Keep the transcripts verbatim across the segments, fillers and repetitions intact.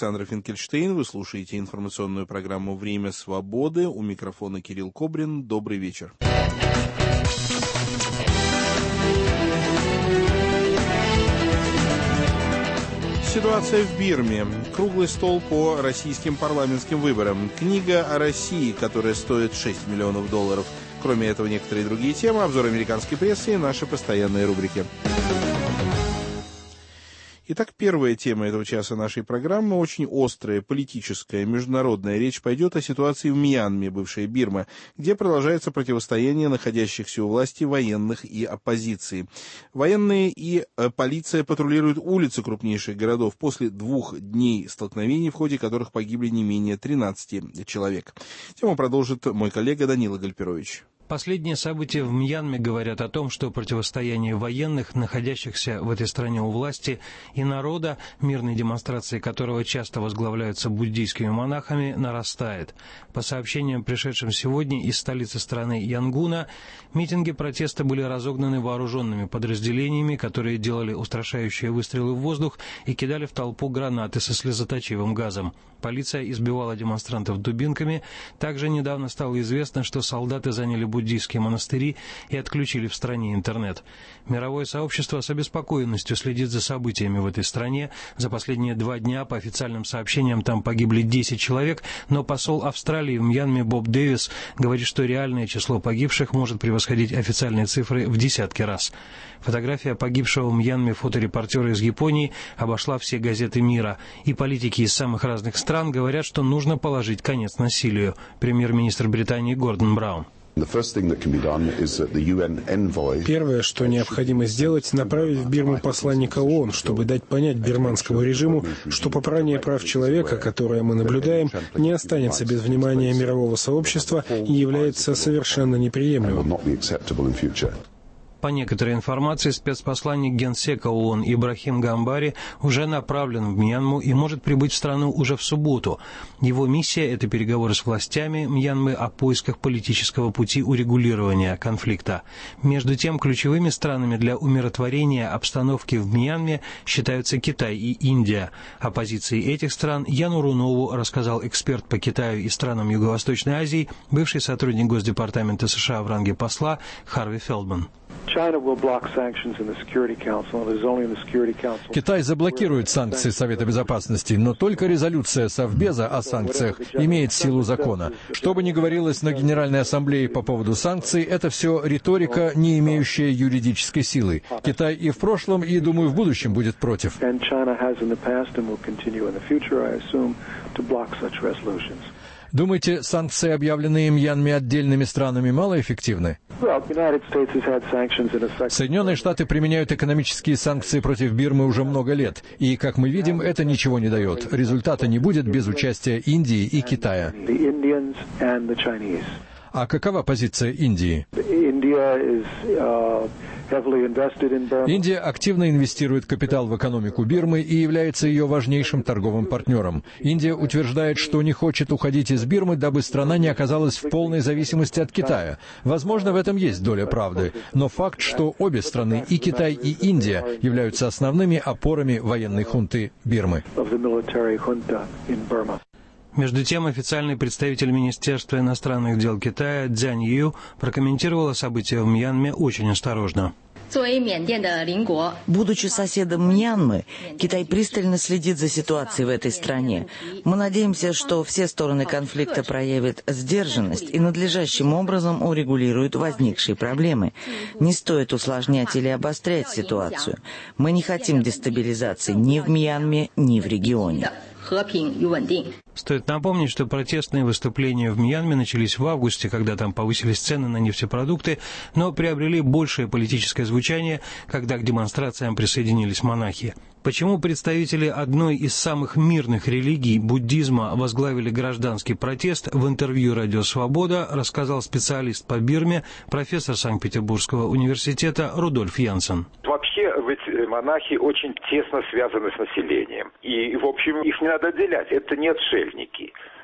Александр Финкельштейн. Вы слушаете информационную программу «Время свободы». У микрофона Кирилл Кобрин. Добрый вечер. Ситуация в Бирме. Круглый стол по российским парламентским выборам. Книга о России, которая стоит шесть миллионов долларов. Кроме этого, некоторые другие темы, обзор американской прессы и наши постоянные рубрики. Итак, первая тема этого часа нашей программы очень острая, политическая, международная. Речь пойдет о ситуации в Мьянме, бывшая Бирма, где продолжается противостояние находящихся у власти военных и оппозиции. Военные и э, полиция патрулируют улицы крупнейших городов после двух дней столкновений, в ходе которых погибли не менее тринадцати человек. Тему продолжит мой коллега Данила Гальперович. Последние события в Мьянме говорят о том, что противостояние военных, находящихся в этой стране у власти, и народа, мирные демонстрации которого часто возглавляются буддийскими монахами, нарастает. По сообщениям, пришедшим сегодня из столицы страны Янгуна, митинги протеста были разогнаны вооруженными подразделениями, которые делали устрашающие выстрелы в воздух и кидали в толпу гранаты со слезоточивым газом. Полиция избивала демонстрантов дубинками. Также недавно стало известно, что солдаты заняли буддийские монастыри и отключили в стране интернет. Мировое сообщество с обеспокоенностью следит за событиями в этой стране. За последние два дня, по официальным сообщениям, там погибли десять человек, но посол Австралии в Мьянме Боб Дэвис говорит, что реальное число погибших может превосходить официальные цифры в десятки раз. Фотография погибшего в Мьянме фоторепортера из Японии обошла все газеты мира, и политики из самых разных стран говорят, что нужно положить конец насилию. Премьер-министр Британии Гордон Браун. Первое, что необходимо сделать, направить в Бирму посланника ООН, чтобы дать понять бирманскому режиму, что попрание прав человека, которое мы наблюдаем, не останется без внимания мирового сообщества и является совершенно неприемлемым. По некоторой информации, спецпосланник Генсека ООН Ибрахим Гамбари уже направлен в Мьянму и может прибыть в страну уже в субботу. Его миссия – это переговоры с властями Мьянмы о поисках политического пути урегулирования конфликта. Между тем, ключевыми странами для умиротворения обстановки в Мьянме считаются Китай и Индия. О позиции этих стран Яну Рунову рассказал эксперт по Китаю и странам Юго-Восточной Азии, бывший сотрудник Госдепартамента США в ранге посла Харви Фелдман. Китай заблокирует санкции Совета Безопасности, но только резолюция Совбеза о санкциях имеет силу закона. Что бы ни говорилось на Генеральной Ассамблее по поводу санкций, это все риторика, не имеющая юридической силы. Китай и в прошлом, и, думаю, в будущем будет против. Думаете, санкции, объявленные Мьянме отдельными странами, малоэффективны? Соединенные Штаты применяют экономические санкции против Бирмы уже много лет, и, как мы видим, это ничего не дает. Результата не будет без участия Индии и Китая. А какова позиция Индии? Индия активно инвестирует капитал в экономику Бирмы и является ее важнейшим торговым партнером. Индия утверждает, что не хочет уходить из Бирмы, дабы страна не оказалась в полной зависимости от Китая. Возможно, в этом есть доля правды. Но факт, что обе страны, и Китай, и Индия, являются основными опорами военной хунты Бирмы. Между тем, официальный представитель Министерства иностранных дел Китая Цзянь Ю прокомментировала события в Мьянме очень осторожно. Будучи соседом Мьянмы, Китай пристально следит за ситуацией в этой стране. Мы надеемся, что все стороны конфликта проявят сдержанность и надлежащим образом урегулируют возникшие проблемы. Не стоит усложнять или обострять ситуацию. Мы не хотим дестабилизации ни в Мьянме, ни в регионе. Стоит напомнить, что протестные выступления в Мьянме начались в августе, когда там повысились цены на нефтепродукты, но приобрели большее политическое звучание, когда к демонстрациям присоединились монахи. Почему представители одной из самых мирных религий, буддизма, возглавили гражданский протест, в интервью «Радио Свобода» рассказал специалист по Бирме, профессор Санкт-Петербургского университета Рудольф Янсен. Вообще, ведь монахи очень тесно связаны с населением. И, в общем, их не надо отделять. Это не отшельники.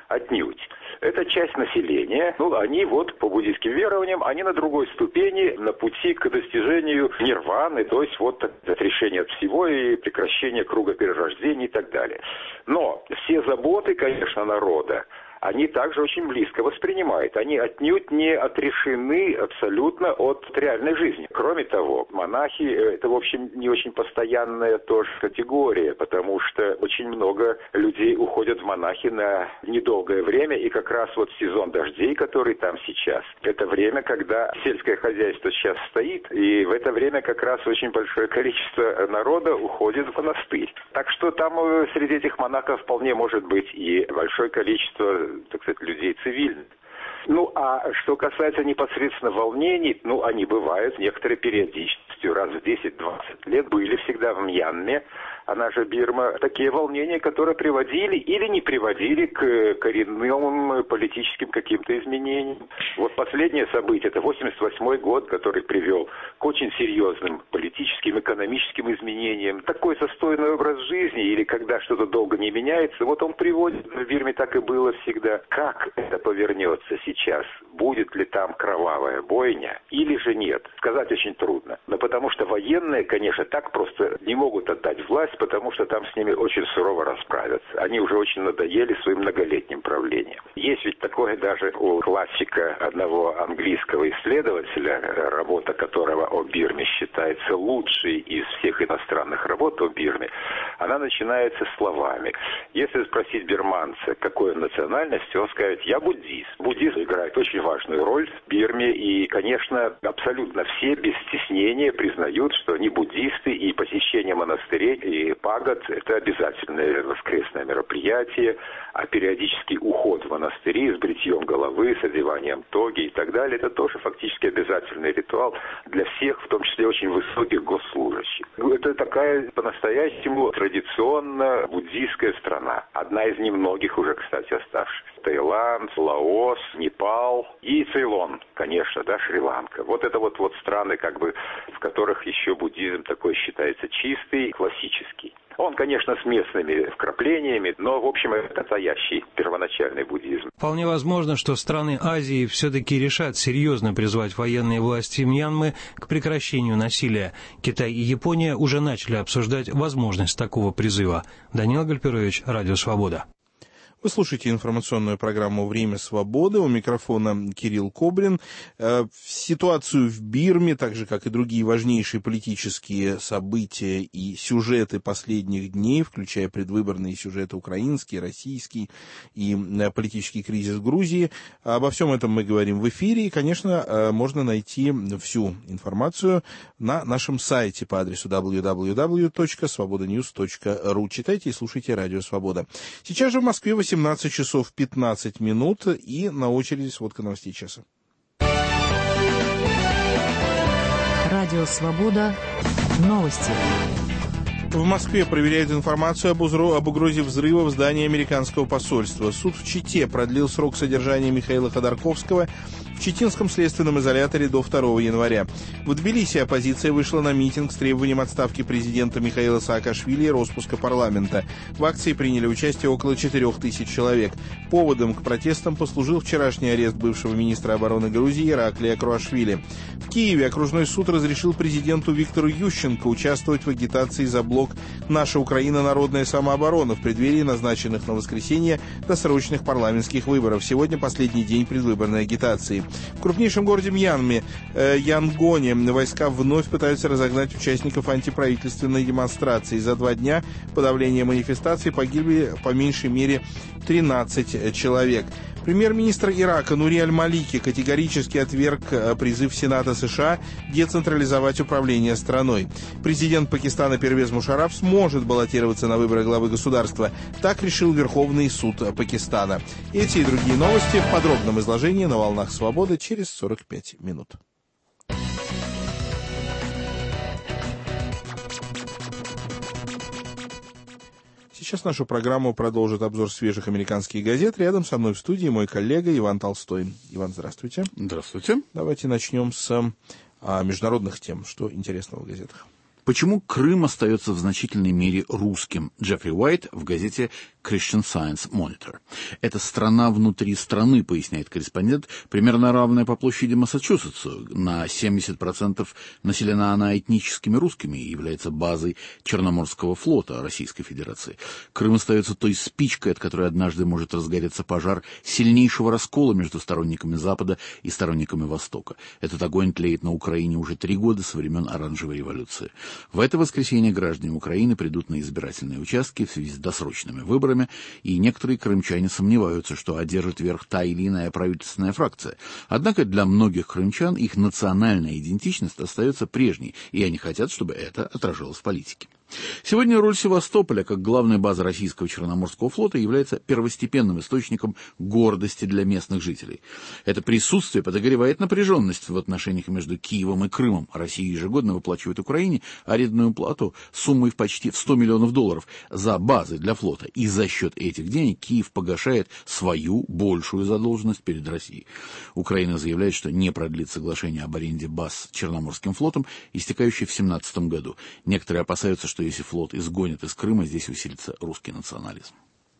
Отнюдь. Это часть населения, ну, они вот по буддийским верованиям, они на другой ступени, на пути к достижению нирваны, то есть вот отрешение от всего и прекращение круга перерождений и так далее. Но все заботы, конечно, народа, они также очень близко воспринимают. Они отнюдь не отрешены абсолютно от реальной жизни. Кроме того, монахи – это, в общем, не очень постоянная тоже категория, потому что очень много людей уходят в монахи на недолгое время, и как раз вот сезон дождей, который там сейчас, это время, когда сельское хозяйство сейчас стоит, и в это время как раз очень большое количество народа уходит в монастырь. Так что там среди этих монахов вполне может быть и большое количество, так сказать, людей цивильных. Ну, а что касается непосредственно волнений, ну, они бывают с некоторой периодичностью, раз в десять-двадцать лет были всегда в Мьянме, она же Бирма, такие волнения, которые приводили или не приводили к коренным политическим каким-то изменениям. Вот последнее событие, это восемьдесят восьмой год, который привел к очень серьезным политическим, экономическим изменениям. Такой застойный образ жизни, или когда что-то долго не меняется, вот он приводит, в Бирме так и было всегда. Как это повернется сейчас? Будет ли там кровавая бойня или же нет? Сказать очень трудно. Но потому что военные, конечно, так просто не могут отдать власть, потому что там с ними очень сурово расправятся. Они уже очень надоели своим многолетним правлением. Есть ведь такое даже у классика одного английского исследователя, работа которого о Бирме считается лучшей из всех иностранных работ о Бирме. Она начинается словами. Если спросить бирманца, какой он национальности, он скажет: я буддист. Буддизм играет очень важную роль в Бирме, и, конечно, абсолютно все без стеснения признают, что они буддисты, и посещение монастырей и пагод – это обязательное воскресное мероприятие, а периодический уход в монастыри с бритьем головы, с одеванием тоги и так далее – это тоже фактически обязательный ритуал для всех, в том числе очень высоких госслужащих. Это такая по-настоящему традиционно буддийская страна, одна из немногих уже, кстати, оставшихся. Таиланд, Лаос, Непал и Цейлон, конечно, да, Шри-Ланка. Вот это вот, вот страны, как бы, в которых еще буддизм такой считается чистый, классический. Он, конечно, с местными вкраплениями, но, в общем, это настоящий первоначальный буддизм. Вполне возможно, что страны Азии все-таки решат серьезно призвать военные власти Мьянмы к прекращению насилия. Китай и Япония уже начали обсуждать возможность такого призыва. Даниил Гальперович, Радио Свобода. Вы слушаете информационную программу «Время свободы». У микрофона Кирилл Кобрин. Ситуацию в Бирме, так же, как и другие важнейшие политические события и сюжеты последних дней, включая предвыборные сюжеты украинский, российский и политический кризис в Грузии, обо всем этом мы говорим в эфире. И, конечно, можно найти всю информацию на нашем сайте по адресу дабл ю дабл ю дабл ю точка свобода ньюс точка ру. Читайте и слушайте Радио Свобода. Сейчас же в Москве восемнадцать часов пятнадцать минут, и на очереди сводка новостей часа. Радио Свобода. Новости. В Москве проверяют информацию об, узро... об угрозе взрыва в здании американского посольства. Суд в Чите продлил срок содержания Михаила Ходорковского в читинском следственном изоляторе до второго января. В Тбилиси оппозиция вышла на митинг с требованием отставки президента Михаила Саакашвили и распуска парламента. В акции приняли участие около четырех тысяч человек. Поводом к протестам послужил вчерашний арест бывшего министра обороны Грузии Ираклия Круашвили. В Киеве окружной суд разрешил президенту Виктору Ющенко участвовать в агитации за блок «Наша Украина. Народная самооборона» в преддверии назначенных на воскресенье досрочных парламентских выборов. Сегодня последний день предвыборной агитации. В крупнейшем городе Мьянме, э, Янгоне, войска вновь пытаются разогнать участников антиправительственной демонстрации. За два дня подавления манифестаций погибли по меньшей мере тринадцать человек. Премьер-министр Ирака Нури Аль-Малики категорически отверг призыв Сената США децентрализовать управление страной. Президент Пакистана Первез Мушарраф сможет баллотироваться на выборы главы государства. Так решил Верховный суд Пакистана. Эти и другие новости в подробном изложении на «Волнах Свободы» через сорок пять минут. Сейчас нашу программу продолжит обзор свежих американских газет. Рядом со мной в студии мой коллега Иван Толстой. Иван, здравствуйте. Здравствуйте. Давайте начнем с а, международных тем. Что интересного в газетах? Почему Крым остается в значительной мере русским? Джеффри Уайт в газете Christian Science Monitor. Это страна внутри страны, поясняет корреспондент, примерно равная по площади Массачусетсу. На семьдесят процентов населена она этническими русскими и является базой Черноморского флота Российской Федерации. Крым остается той спичкой, от которой однажды может разгореться пожар сильнейшего раскола между сторонниками Запада и сторонниками Востока. Этот огонь тлеет на Украине уже три года со времен Оранжевой революции. В это воскресенье граждане Украины придут на избирательные участки в связи с досрочными выборами, и некоторые крымчане сомневаются, что одержит верх та или иная правительственная фракция. Однако для многих крымчан их национальная идентичность остается прежней, и они хотят, чтобы это отражалось в политике. Сегодня роль Севастополя, как главная база российского Черноморского флота, является первостепенным источником гордости для местных жителей. Это присутствие подогревает напряженность в отношениях между Киевом и Крымом. Россия ежегодно выплачивает Украине арендную плату суммой в почти сто миллионов долларов за базы для флота. И за счет этих денег Киев погашает свою большую задолженность перед Россией. Украина заявляет, что не продлит соглашение об аренде баз Черноморским флотом, истекающее в две тысячи семнадцатом году. Некоторые опасаются, что если флот изгонит из Крыма, здесь усилится русский национализм.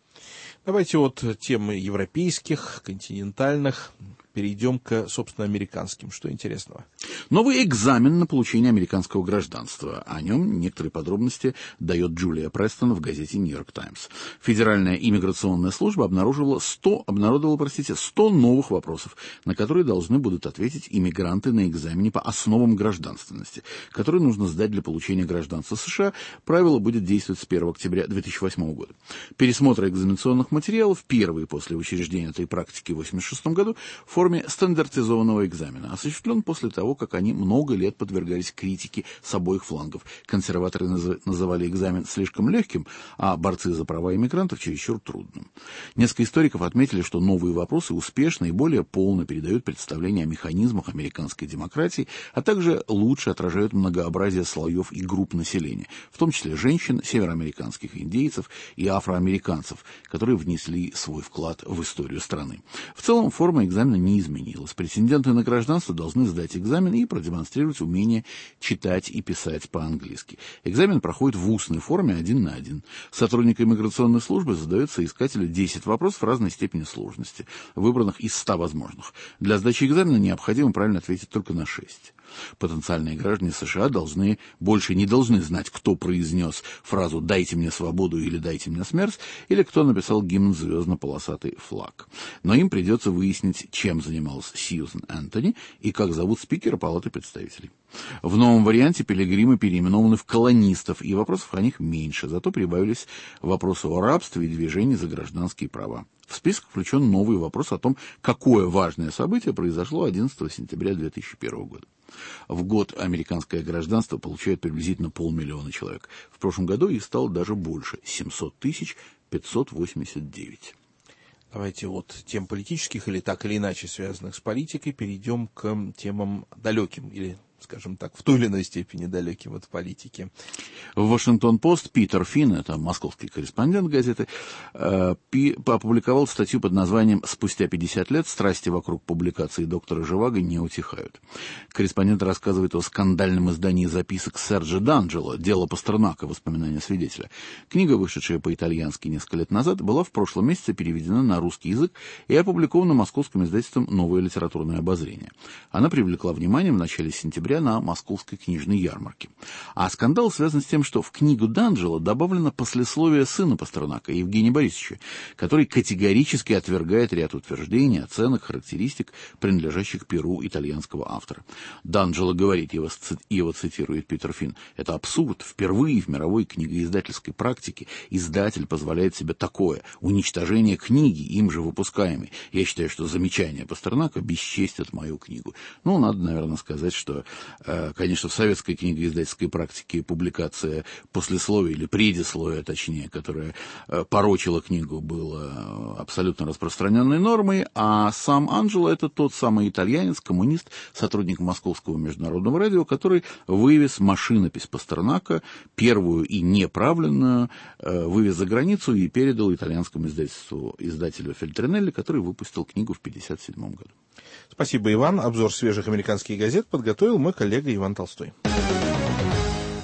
Давайте от темы европейских, континентальных перейдем к, собственно, американским. Что интересного? Новый экзамен на получение американского гражданства. О нем некоторые подробности дает Джулия Престон в газете «Нью-Йорк Таймс». Федеральная иммиграционная служба обнаруживала сто, обнародовала, простите, сто новых вопросов, на которые должны будут ответить иммигранты на экзамене по основам гражданственности, который нужно сдать для получения гражданства США. Правило будет действовать с первого октября две тысячи восьмого года. Пересмотр экзаменационных материалов, первый после учреждения этой практики в восемьдесят шестом году, в форме стандартизованного экзамена, осуществлен после того, как они много лет подвергались критике с обоих флангов. Консерваторы наз- называли экзамен слишком легким, а борцы за права иммигрантов чересчур трудным. Несколько историков отметили, что новые вопросы успешно и более полно передают представление о механизмах американской демократии, а также лучше отражают многообразие слоев и групп населения, в том числе женщин, североамериканских индейцев и афроамериканцев, которые внесли свой вклад в историю страны. В целом, форма экзамена не изменилась. Претенденты на гражданство должны сдать экзамен и продемонстрировать умение читать и писать по-английски. Экзамен проходит в устной форме один на один. Сотрудник иммиграционной службы задает соискателю десять вопросов разной степени сложности, выбранных из ста возможных. Для сдачи экзамена необходимо правильно ответить только на шесть. Потенциальные граждане США должны, больше не должны знать, кто произнес фразу «дайте мне свободу» или «дайте мне смерть», или кто написал гимн «Звездно-полосатый флаг». Но им придется выяснить, чем занималась Сьюзен Энтони и как зовут спикера Палаты представителей. В новом варианте пилигримы переименованы в колонистов, и вопросов о них меньше, зато прибавились вопросы о рабстве и движении за гражданские права. В список включен новый вопрос о том, какое важное событие произошло одиннадцатого сентября две тысячи первого года. В год американское гражданство получает приблизительно полмиллиона человек. В прошлом году их стало даже больше – семьсот тысяч пятьсот восемьдесят девять. Давайте от тем политических или так или иначе связанных с политикой перейдем к темам далеким или, скажем так, в той или иной степени далеким от политики. В «Вашингтон-Пост» Питер Финн, это московский корреспондент газеты, э, пи, опубликовал статью под названием «Спустя пятьдесят лет страсти вокруг публикации доктора Живаго не утихают». Корреспондент рассказывает о скандальном издании записок Серджо Данджело «Дело Пастернака. Воспоминания свидетеля». Книга, вышедшая по-итальянски несколько лет назад, была в прошлом месяце переведена на русский язык и опубликована московским издательством «Новое литературное обозрение». Она привлекла внимание в начале сентября на московской книжной ярмарке. А скандал связан с тем, что в книгу Данджело добавлено послесловие сына Пастернака, Евгения Борисовича, который категорически отвергает ряд утверждений, оценок, характеристик, принадлежащих перу итальянского автора. Данджело говорит, его, его цитирует Питер Финн, это абсурд. Впервые в мировой книгоиздательской практике издатель позволяет себе такое уничтожение книги, им же выпускаемой. Я считаю, что замечания Пастернака бесчестят мою книгу. Ну, надо, наверное, сказать, что конечно, в советской книгоиздательской практике публикация послесловия или предисловия, точнее, которая порочила книгу, была абсолютно распространенной нормой, а сам Анджело — это тот самый итальянец, коммунист, сотрудник Московского международного радио, который вывез машинопись Пастернака, первую и неправленную, вывез за границу и передал итальянскому издательству, издателю Фельтринелли, который выпустил книгу в пятьдесят седьмом году. Спасибо, Иван. Обзор свежих американских газет подготовил мой коллега Иван Толстой.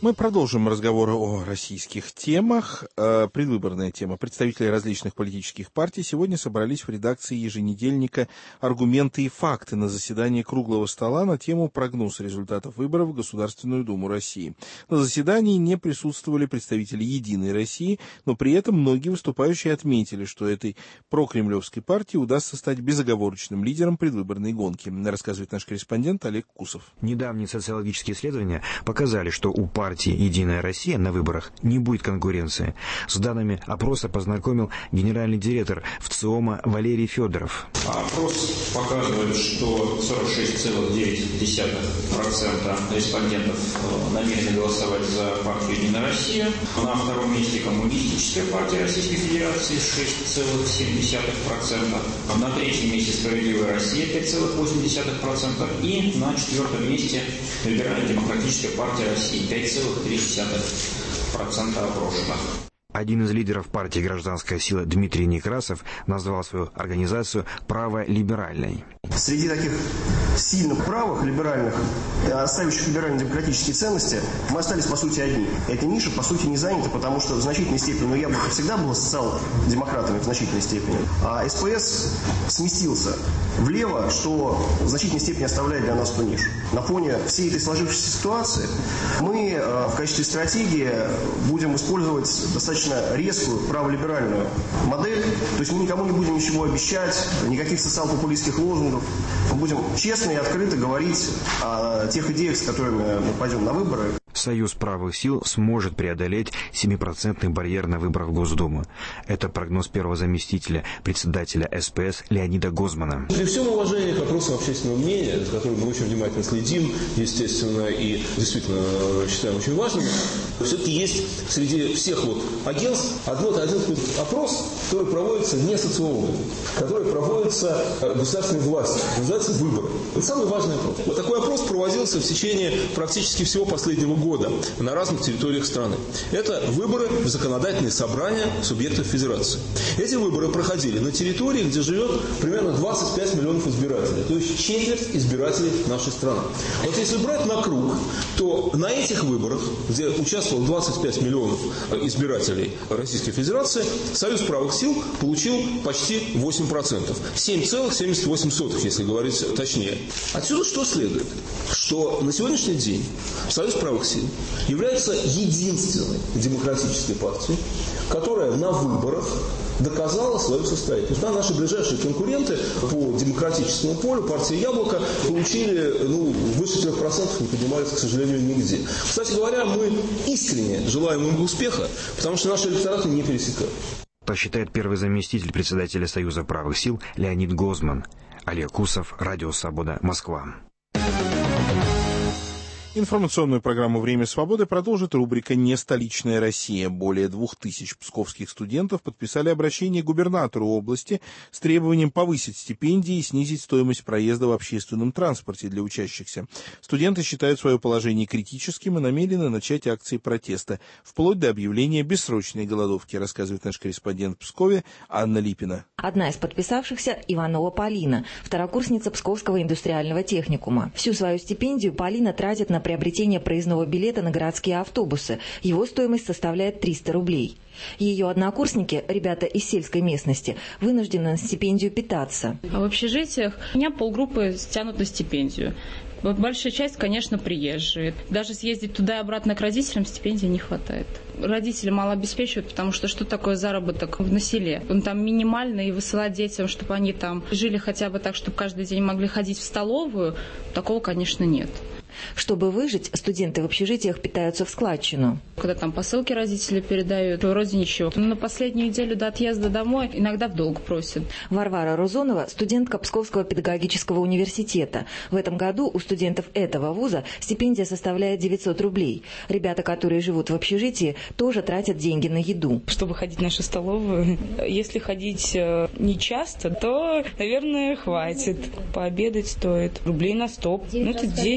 Мы продолжим разговор о российских темах. Предвыборная тема. Представители различных политических партий сегодня собрались в редакции еженедельника «Аргументы и факты» на заседании круглого стола на тему «Прогноз результатов выборов в Государственную Думу России». На заседании не присутствовали представители «Единой России», но при этом многие выступающие отметили, что этой прокремлевской партии удастся стать безоговорочным лидером предвыборной гонки, рассказывает наш корреспондент Олег Кусов. Недавние социологические исследования показали, что у партии «Единая Россия» на выборах не будет конкуренции. С данными опроса познакомил генеральный директор ВЦИОМа Валерий Федоров. Опрос показывает, что сорок шесть целых девять десятых процента респондентов намерены голосовать за партию «Единая Россия». На втором месте Коммунистическая партия Российской Федерации шесть целых семь десятых процента. На третьем месте Справедливая Россия пять целых восемь десятых процента. И на четвертом месте Либерально-демократическая партия России пять целых три десятых процента опрошенных. Один из лидеров партии «Гражданская сила» Дмитрий Некрасов назвал свою организацию праволиберальной. Среди таких сильно правых, либеральных, оставивших либерально-демократические ценности, мы остались, по сути, одни. Эта ниша, по сути, не занята, потому что в значительной степени, ну, Яблоко всегда было социал-демократами в значительной степени, а СПС сместился влево, что в значительной степени оставляет для нас эту нишу. На фоне всей этой сложившейся ситуации мы в качестве стратегии будем использовать достаточно резкую праволиберальную модель, то есть мы никому не будем ничего обещать, никаких социал-популистских лозунгов. Мы будем честно и открыто говорить о тех идеях, с которыми мы пойдем на выборы. Союз правых сил сможет преодолеть семипроцентный барьер на выборах в Госдуму. Это прогноз первого заместителя председателя СПС Леонида Гозмана. При всем уважении к вопросам общественного мнения, за которым мы очень внимательно следим, естественно, и действительно считаем очень важным, все-таки есть среди всех вот агентств одно, один опрос, который проводится не социологами, который проводится государственной властью, называется «Выборы». Это самый важный опрос. Вот такой опрос проводился в течение практически всего последнего года. года на разных территориях страны. Это выборы в законодательные собрания субъектов федерации. Эти выборы проходили на территории, где живет примерно двадцать пять миллионов избирателей, то есть четверть избирателей нашей страны. Вот если брать на круг, то на этих выборах, где участвовало двадцать пять миллионов избирателей Российской Федерации, Союз правых сил получил почти восемь процентов. семь целых семьдесят восемь сотых, если говорить точнее. Отсюда что следует? Что на сегодняшний день Союз правых сил является единственной демократической партией, которая на выборах доказала свою состоятельность. Да, наши ближайшие конкуренты по демократическому полю, партия «Яблоко», получили ну, выше трех процентов, не поднимались, к сожалению, нигде. Кстати говоря, мы искренне желаем им успеха, потому что наши электораты не пересекают. Посчитает первый заместитель председателя Союза правых сил Леонид Гозман. Олег Кусов, Радио Свобода, Москва. Информационную программу «Время свободы» продолжит рубрика «Не столичная Россия». Более двух тысяч псковских студентов подписали обращение к губернатору области с требованием повысить стипендии и снизить стоимость проезда в общественном транспорте для учащихся. Студенты считают свое положение критическим и намерены начать акции протеста, вплоть до объявления бессрочной голодовки, рассказывает наш корреспондент в Пскове Анна Липина. Одна из подписавшихся – Иванова Полина, второкурсница Псковского индустриального техникума. Всю свою стипендию Полина тратит на приобретение проездного билета на городские автобусы. Его стоимость составляет триста рублей. Ее однокурсники, ребята из сельской местности, вынуждены на стипендию питаться. В общежитиях у меня полгруппы стянут на стипендию. Большая часть, конечно, приезжие. Даже съездить туда и обратно к родителям стипендии не хватает. Родители мало обеспечивают, потому что что такое заработок на селе? Он там минимальный, и высылать детям, чтобы они там жили хотя бы так, чтобы каждый день могли ходить в столовую, такого, конечно, нет. Чтобы выжить, студенты в общежитиях питаются в складчину. Когда там посылки родители передают, вроде ничего. Но на последнюю неделю до отъезда домой иногда в долг просят. Варвара Рузонова – студентка Псковского педагогического университета. В этом году у студентов этого вуза стипендия составляет девятьсот рублей. Ребята, которые живут в общежитии, тоже тратят деньги на еду. Чтобы ходить в нашу столовую, если ходить не часто, то, наверное, хватит. Пообедать стоит рублей на сто. Ну, это девять раз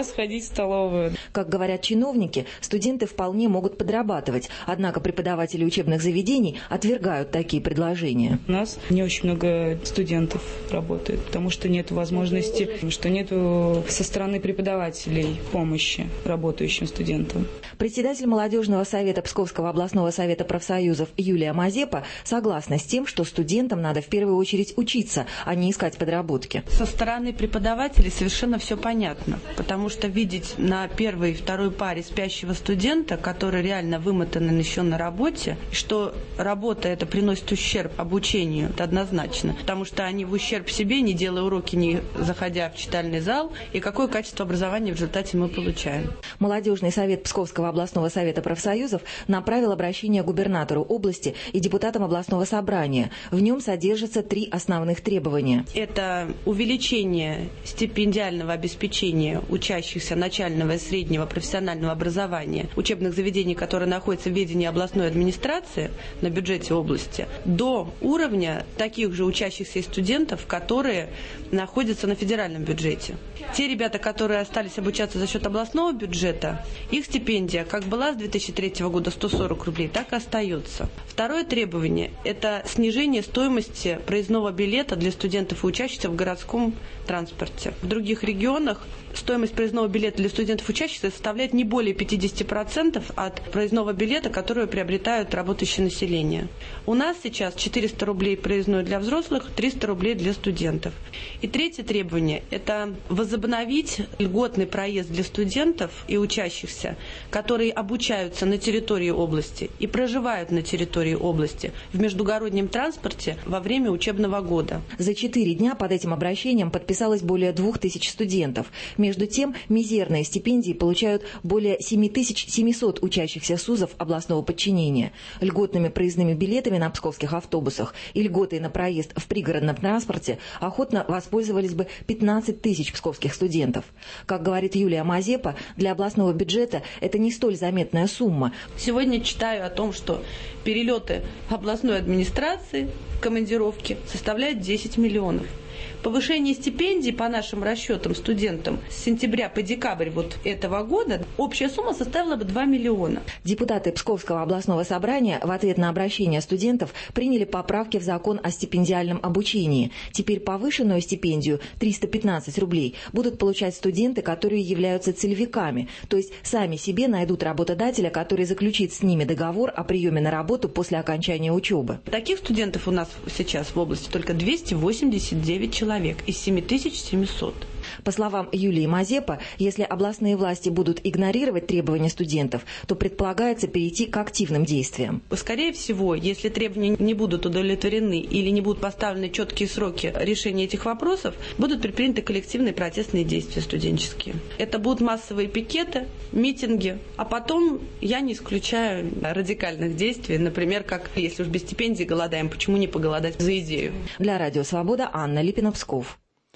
могла сходить в столовую. Как говорят чиновники, студенты вполне могут подрабатывать, однако преподаватели учебных заведений отвергают такие предложения. У нас не очень много студентов работает, потому что нет возможности, что нет со стороны преподавателей помощи работающим студентам. Председатель молодежного совета Псковского областного совета профсоюзов Юлия Мазепа согласна с тем, что студентам надо в первую очередь учиться, а не искать подработки. Со стороны преподавателей совершенно все понятно, потому что видеть на первой и второй паре спящего студента, который реально вымотан еще на работе, что работа это приносит ущерб обучению, это однозначно, потому что они в ущерб себе, не делая уроки, не заходя в читальный зал, и какое качество образования в результате мы получаем. Молодежный совет Псковского областного совета профсоюзов направил обращение губернатору области и депутатам областного собрания. В нем содержатся три основных требования. Это увеличение стипендиального обеспечения учащихся начального и среднего профессионального образования учебных заведений, которые находятся в ведении областной администрации на бюджете области, до уровня таких же учащихся и студентов, которые находятся на федеральном бюджете. Те ребята, которые остались обучаться за счет областного бюджета, их стипендия как была с две тысячи третьего года сто сорок рублей, так и остается. Второе требование – это снижение стоимости проездного билета для студентов и учащихся в городском транспорте. В других регионах стоимость проездного билета для студентов и учащихся составляет не более пятьдесят процентов от проездного билета, который приобретают работающее население. У нас сейчас четыреста рублей проездной для взрослых, триста рублей для студентов. И третье требование – это возобновить льготный проезд для студентов и учащихся, которые обучаются на территории области и проживают на территории области в междугороднем транспорте во время учебного года. За четыре дня под этим обращением подписалось более двух тысяч студентов. Между тем, мизерные стипендии получают более семь тысяч семьсот учащихся СУЗов областного подчинения. Льготными проездными билетами на псковских автобусах и льготой на проезд в пригородном транспорте охотно воспользовались бы пятнадцать тысяч псковских студентов. Как говорит Юлия Мазепа, для областного бюджета это не столь заметная сумма. Сегодня читаю о том, что перелеты областной администрации, командировки составляют десять миллионов. Повышение стипендий по нашим расчетам студентам с сентября по декабрь вот этого года общая сумма составила бы два миллиона. Депутаты Псковского областного собрания в ответ на обращение студентов приняли поправки в закон о стипендиальном обучении. Теперь повышенную стипендию триста пятнадцать рублей будут получать студенты, которые являются целевиками, то есть сами себе найдут работодателя, который заключит с ними договор о приеме на работу после окончания учебы. Таких студентов у нас сейчас в области только двести восемьдесят девять человек из семь тысяч семьсот. По словам Юлии Мазепа, если областные власти будут игнорировать требования студентов, то предполагается перейти к активным действиям. Скорее всего, если требования не будут удовлетворены или не будут поставлены четкие сроки решения этих вопросов, будут предприняты коллективные протестные действия студенческие. Это будут массовые пикеты, митинги, а потом я не исключаю радикальных действий, например, как если уж без стипендий голодаем, почему не поголодать за идею. Для Радио Свобода Анна Липина, Псков.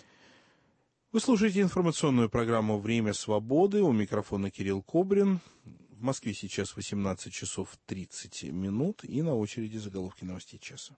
Вы слушаете информационную программу «Время свободы». У микрофона Кирилл Кобрин. В Москве сейчас восемнадцать часов тридцать минут. И на очереди заголовки новостей часа.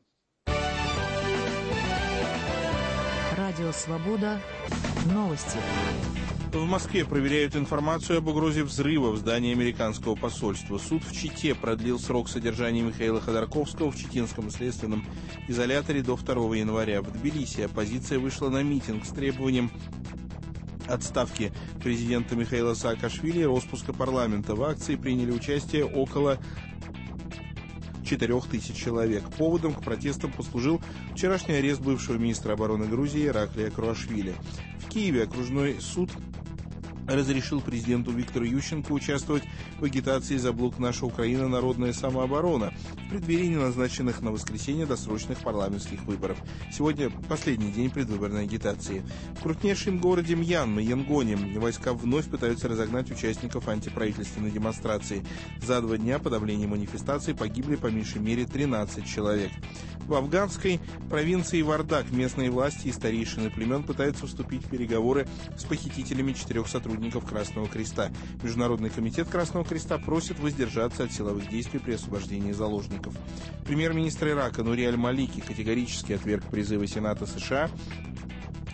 Радио «Свобода». Новости. В Москве проверяют информацию об угрозе взрыва в здании американского посольства. Суд в Чите продлил срок содержания Михаила Ходорковского в Читинском следственном изоляторе до второго января. В Тбилиси оппозиция вышла на митинг с требованием отставки президента Михаила Саакашвили и распуска парламента. В акции приняли участие около четырех тысяч человек. Поводом к протестам послужил вчерашний арест бывшего министра обороны Грузии Ираклия Круашвили. В Киеве окружной суд разрешил президенту Виктору Ющенко участвовать в агитации за блок «Наша Украина. Народная самооборона» в преддверии назначенных на воскресенье досрочных парламентских выборов. Сегодня последний день предвыборной агитации. В крупнейшем городе Мьянмы, Янгоне, войска вновь пытаются разогнать участников антиправительственной демонстрации. За два дня подавления манифестаций погибли по меньшей мере тринадцать человек. В афганской провинции Вардак местные власти и старейшины племен пытаются вступить в переговоры с похитителями четырех сотрудников Красного Креста. Международный комитет Красного Креста просит воздержаться от силовых действий при освобождении заложников. Премьер-министр Ирака Нури Аль-Малики категорически отверг призывы Сената США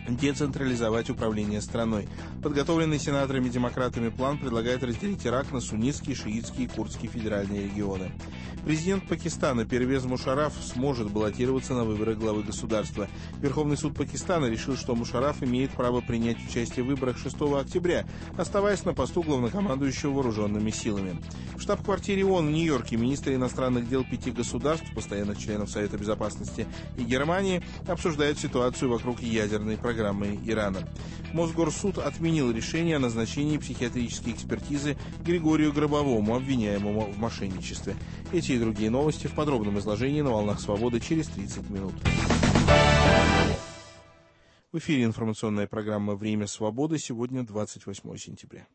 децентрализовать управление страной. Подготовленный сенаторами-демократами план предлагает разделить Ирак на суннитские, шиитские и курдские федеральные регионы. Президент Пакистана Первез Мушарраф сможет баллотироваться на выборы главы государства. Верховный суд Пакистана решил, что Мушарраф имеет право принять участие в выборах шестого октября, оставаясь на посту главнокомандующего вооруженными силами. В штаб-квартире ООН в Нью-Йорке министры иностранных дел пяти государств, постоянных членов Совета Безопасности и Германии, обсуждают ситуацию вокруг ядерной программы Ирана. Мосгорсуд отменил решение о назначении психиатрической экспертизы Григорию Гробовому, обвиняемому в мошенничестве. Эти и другие новости в подробном изложении на «Волнах Свободы» через тридцать минут. В эфире информационная программа «Время свободы». Сегодня двадцать восьмое сентября.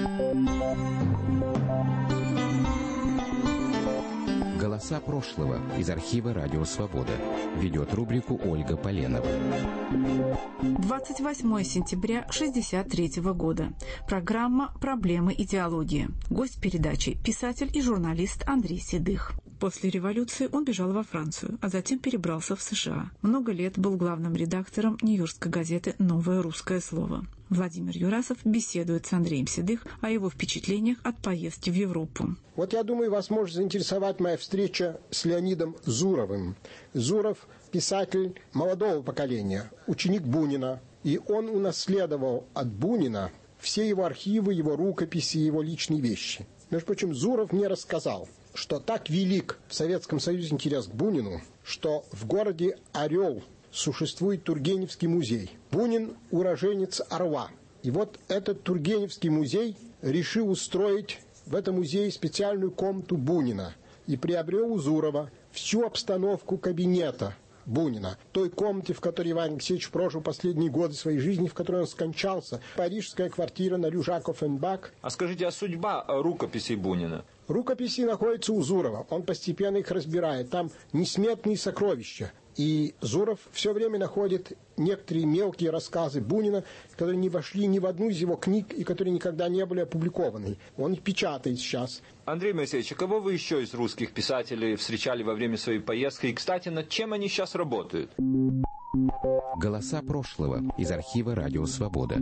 Голоса прошлого из архива «Радио Свобода». Ведет рубрику Ольга Поленова. двадцать восьмое сентября шестьдесят третьего года. Программа «Проблемы идеологии». Гость передачи – писатель и журналист Андрей Седых. После революции он бежал во Францию, а затем перебрался в США. Много лет был главным редактором нью-йоркской газеты «Новое русское слово». Владимир Юрасов беседует с Андреем Седых о его впечатлениях от поездки в Европу. Вот я думаю, вас может заинтересовать моя встреча с Леонидом Зуровым. Зуров – писатель молодого поколения, ученик Бунина. И он унаследовал от Бунина все его архивы, его рукописи, его личные вещи. Между прочим, Зуров мне рассказал, что так велик в Советском Союзе интерес к Бунину, что в городе Орел существует Тургеневский музей. Бунин – уроженец Орла. И вот этот Тургеневский музей решил устроить в этом музее специальную комнату Бунина и приобрел у Зурова всю обстановку кабинета Бунина, той комнате, в которой Иван Алексеевич прожил последние годы своей жизни, в которой он скончался. Парижская квартира на Рю Жак-Оффенбах. А скажите, а судьба рукописей Бунина? Рукописи находятся у Зурова. Он постепенно их разбирает. Там несметные сокровища. И Зуров все время находит некоторые мелкие рассказы Бунина, которые не вошли ни в одну из его книг и которые никогда не были опубликованы. Он их печатает сейчас. Андрей Моисеевич, а кого вы еще из русских писателей встречали во время своей поездки? И, кстати, над чем они сейчас работают? Голоса прошлого из архива «Радио Свобода».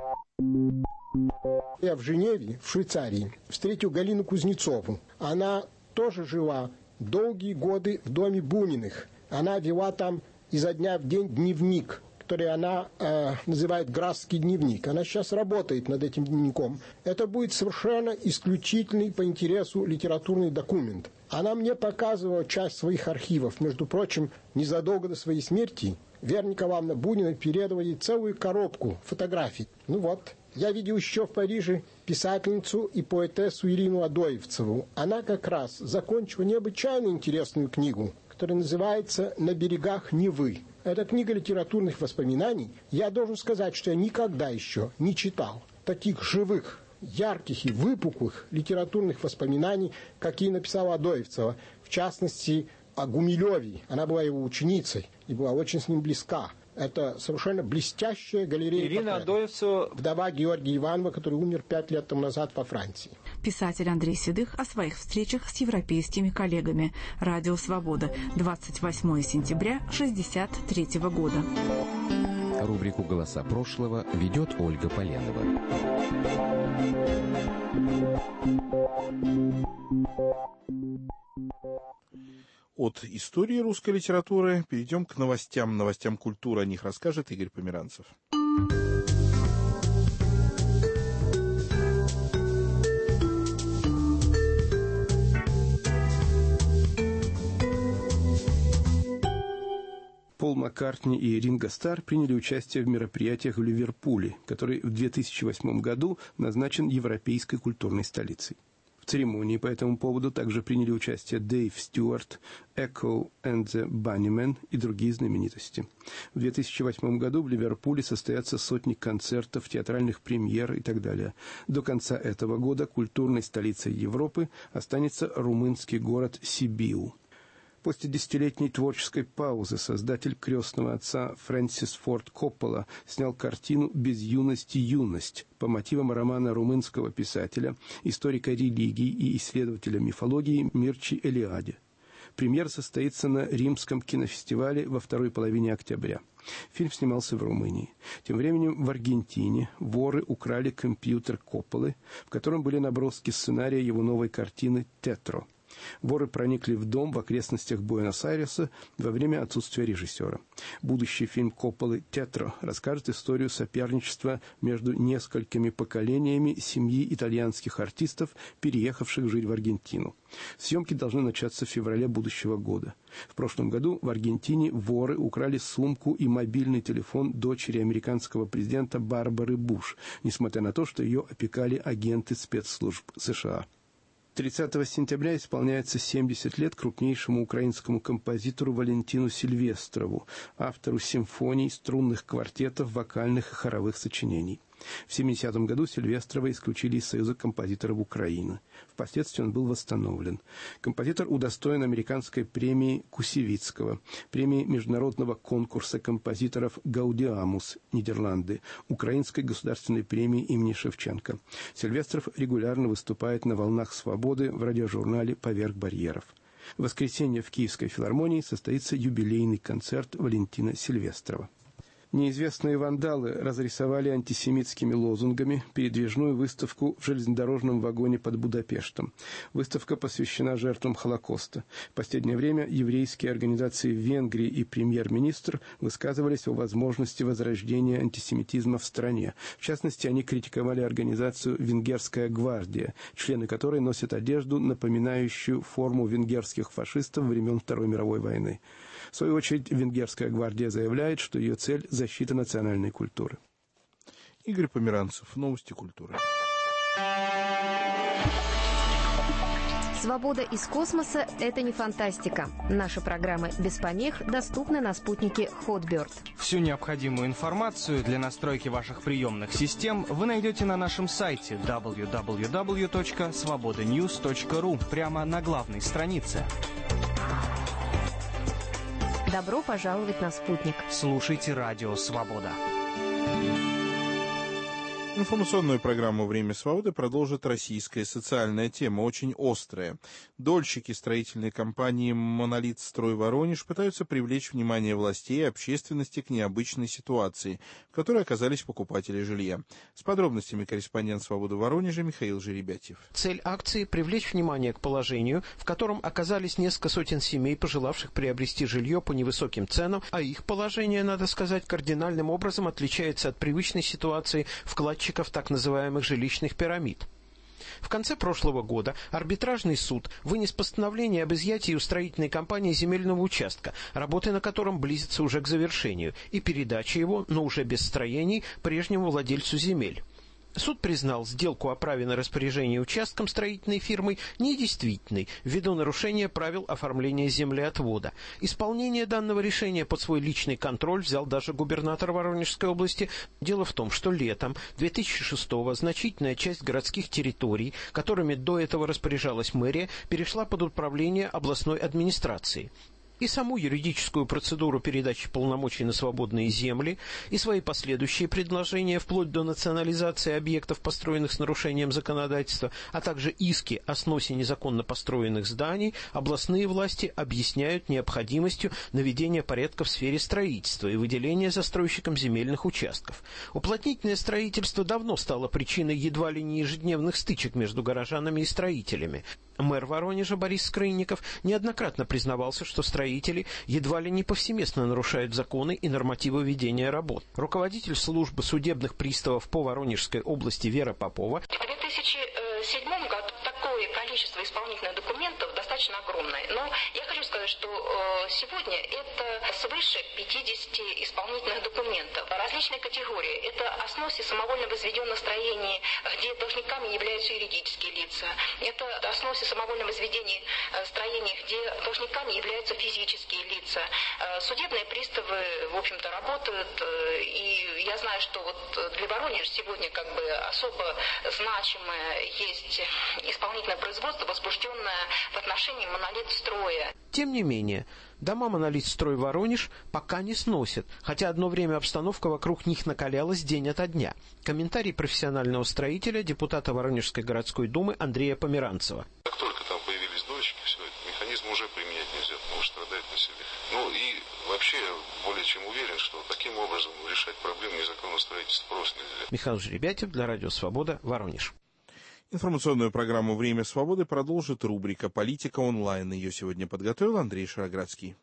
Я в Женеве, в Швейцарии, встретил Галину Кузнецову. Она тоже жила долгие годы в доме Буниных. Она вела там изо дня в день дневник, который она э, называет «Графский дневник». Она сейчас работает над этим дневником. Это будет совершенно исключительный по интересу литературный документ. Она мне показывала часть своих архивов. Между прочим, незадолго до своей смерти Вера Николаевна Бунина передала ей целую коробку фотографий. Ну вот, я видел еще в Париже писательницу и поэтессу Ирину Адоевцеву. Она как раз закончила необычайно интересную книгу, которая называется «На берегах Невы». Это книга литературных воспоминаний. Я должен сказать, что я никогда еще не читал таких живых, ярких и выпуклых литературных воспоминаний, какие написала Адоевцева. В частности, о Гумилеве. Она была его ученицей и была очень с ним близка. Это совершенно блестящая галерея. Ирина Адоевцева, вдова Георгия Иванова, который умер пять лет тому назад во Франции. Писатель Андрей Седых о своих встречах с европейскими коллегами. Радио «Свобода», двадцать восьмое сентября шестьдесят третьего года. Рубрику «Голоса прошлого» ведет Ольга Поленова. От истории русской литературы перейдем к новостям. Новостям культуры. О них расскажет Игорь Померанцев. Пол Маккартни и Ринго Старр приняли участие в мероприятиях в Ливерпуле, который в две тысячи восьмом году назначен Европейской культурной столицей. В церемонии по этому поводу также приняли участие Дэйв Стюарт, Echo and the Bunnymen и другие знаменитости. В две тысячи восьмом году в Ливерпуле состоятся сотни концертов, театральных премьер и так далее. До конца этого года культурной столицей Европы останется румынский город Сибиу. После десятилетней творческой паузы создатель «Крестного отца» Фрэнсис Форд Коппола снял картину «Без юности юность» по мотивам романа румынского писателя, историка религий и исследователя мифологии Мирчи Элиаде. Премьера состоится на Римском кинофестивале во второй половине октября. Фильм снимался в Румынии. Тем временем в Аргентине воры украли компьютер Копполы, в котором были наброски сценария его новой картины «Тетро». Воры проникли в дом в окрестностях Буэнос-Айреса во время отсутствия режиссера. Будущий фильм Копполы «Тетро» расскажет историю соперничества между несколькими поколениями семьи итальянских артистов, переехавших жить в Аргентину. Съемки должны начаться в феврале будущего года. В прошлом году в Аргентине воры украли сумку и мобильный телефон дочери американского президента Барбары Буш, несмотря на то, что ее опекали агенты спецслужб США. тридцатого сентября исполняется семьдесят лет крупнейшему украинскому композитору Валентину Сильвестрову, автору симфоний, струнных квартетов, вокальных и хоровых сочинений. В семидесятом году Сильвестрова исключили из Союза композиторов Украины. Впоследствии он был восстановлен. Композитор удостоен американской премии Кусевицкого, премии международного конкурса композиторов «Гаудиамус», Нидерланды, украинской государственной премии имени Шевченко. Сильвестров регулярно выступает на «Волнах свободы» в радиожурнале «Поверх барьеров». В воскресенье в Киевской филармонии состоится юбилейный концерт Валентина Сильвестрова. Неизвестные вандалы разрисовали антисемитскими лозунгами передвижную выставку в железнодорожном вагоне под Будапештом. Выставка посвящена жертвам Холокоста. В последнее время еврейские организации в Венгрии и премьер-министр высказывались о возможности возрождения антисемитизма в стране. В частности, они критиковали организацию «Венгерская гвардия», члены которой носят одежду, напоминающую форму венгерских фашистов времен Второй мировой войны. В свою очередь, Венгерская гвардия заявляет, что ее цель – защита национальной культуры. Игорь Померанцев. Новости культуры. Свобода из космоса – это не фантастика. Наши программы без помех доступны на спутнике Hotbird. Всю необходимую информацию для настройки ваших приемных систем вы найдете на нашем сайте дабл ю дабл ю дабл ю точка свобода ньюс точка ру прямо на главной странице. Добро пожаловать на спутник. Слушайте радио «Свобода». Информационную программу «Время свободы» продолжит российская социальная тема, очень острая. Дольщики строительной компании «Монолит Строй Воронеж» пытаются привлечь внимание властей и общественности к необычной ситуации, в которой оказались покупатели жилья. С подробностями корреспондент «Свободы» Воронежа Михаил Жеребятьев. Цель акции – привлечь внимание к положению, в котором оказались несколько сотен семей, пожелавших приобрести жилье по невысоким ценам, а их положение, надо сказать, кардинальным образом отличается от привычной ситуации вкладчиков так называемых жилищных пирамид. В конце прошлого года арбитражный суд вынес постановление об изъятии у строительной компании земельного участка, работы на котором близятся уже к завершению, и передаче его, но уже без строений, прежнему владельцу земель. Суд признал сделку о праве на распоряжение участком строительной фирмой недействительной ввиду нарушения правил оформления землеотвода. Исполнение данного решения под свой личный контроль взял даже губернатор Воронежской области. Дело в том, что летом две тысячи шестого значительная часть городских территорий, которыми до этого распоряжалась мэрия, перешла под управление областной администрации. И саму юридическую процедуру передачи полномочий на свободные земли, и свои последующие предложения, вплоть до национализации объектов, построенных с нарушением законодательства, а также иски о сносе незаконно построенных зданий, областные власти объясняют необходимостью наведения порядка в сфере строительства и выделения застройщикам земельных участков. Уплотнительное строительство давно стало причиной едва ли не ежедневных стычек между горожанами и строителями. Мэр Воронежа Борис Скрынников неоднократно признавался, что строители едва ли не повсеместно нарушают законы и нормативы ведения работ. Руководитель службы судебных приставов по Воронежской области Вера Попова. В две тысячи седьмом году такое количество исполнительных документов достаточно огромное. Но я хочу сказать, что сегодня это свыше пятидесяти исполнительных документов. Различные категории. Это о сносе самовольно возведенных строений, где должниками являются юридические лица. Это о сносе самовольного возведения строений, где должниками являются физические лица. Судебные приставы, в общем-то, работают. И я знаю, что вот для Воронежа сегодня как бы особо значимое есть исполнительное производство, возбужденное в отношении «Монолит-строя». Тем не менее, дома «Монолит-строй Воронеж» пока не сносят, хотя одно время обстановка вокруг них накалялась день ото дня. Комментарий профессионального строителя, депутата Воронежской городской думы Андрея Померанцева. Как только там появились дольщики, все, этот механизм уже применять нельзя. населения. Ну и вообще я более чем уверен, что таким образом решать проблему незаконного строительства просто нельзя. Михаил Жеребятев для Радио Свобода, Воронеж. Информационную программу «Время свободы» продолжит рубрика «Политика онлайн». Ее сегодня подготовил Андрей Шароградский.